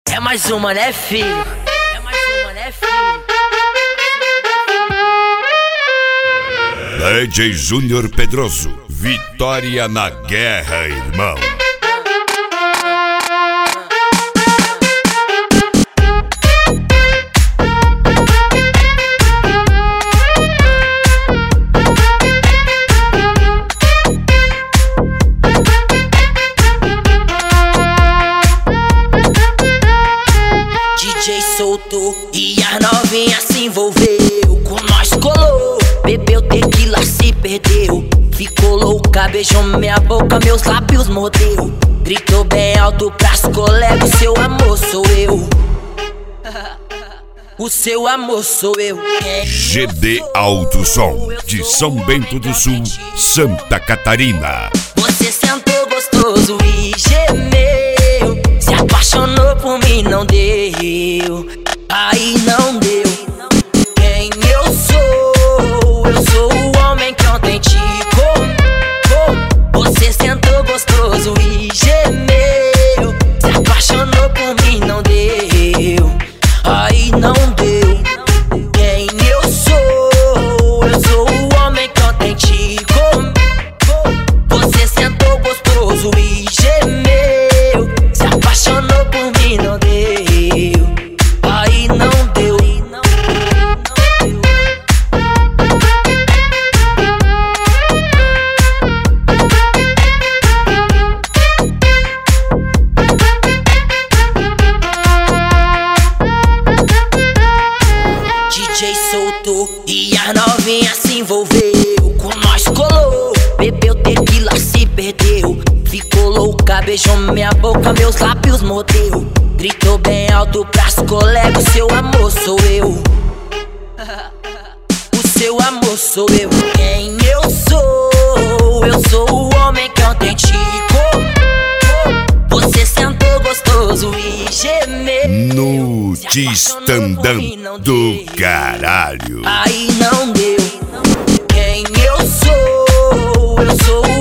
É mais uma, né, filho? É mais uma, né, filho? DJ Júnior Pedroso, vitória na guerra, irmão. DJ soltou e a novinha se envolveu. Com nós colou, bebeu tequila, se perdeu. Ficou louca, beijou minha boca, meus lábios mordeu. Gritou bem alto pras colegas, o seu amor sou eu. O seu amor sou eu. GD Alto Som, de São Bento do Sul, Santa Catarina. Você sentou gostoso e gemeu. Se apaixonou por mim, não deu. Aí não deu. Quem eu sou o homem que ontem te com. Você sentou gostoso e gemeu. Se apaixonou por mim, não deu. Aí não deu. Quem eu sou o homem que ontem te com. Você sentou gostoso e gemeu. Se apaixonou por mim, não deu. Aí não deu. DJ soltou e a novinha se envolveu. Com nós colou, bebeu tequila, se perdeu. Ficou louca, beijou minha boca, meus lábios mordeu. Gritou bem alto pras colegas, o seu amor sou eu. O seu amor sou eu. Quem eu sou o homem que ontem te com. Você sentou gostoso e gemeu. No Tistandão do caralho. Aí não deu. Quem eu sou o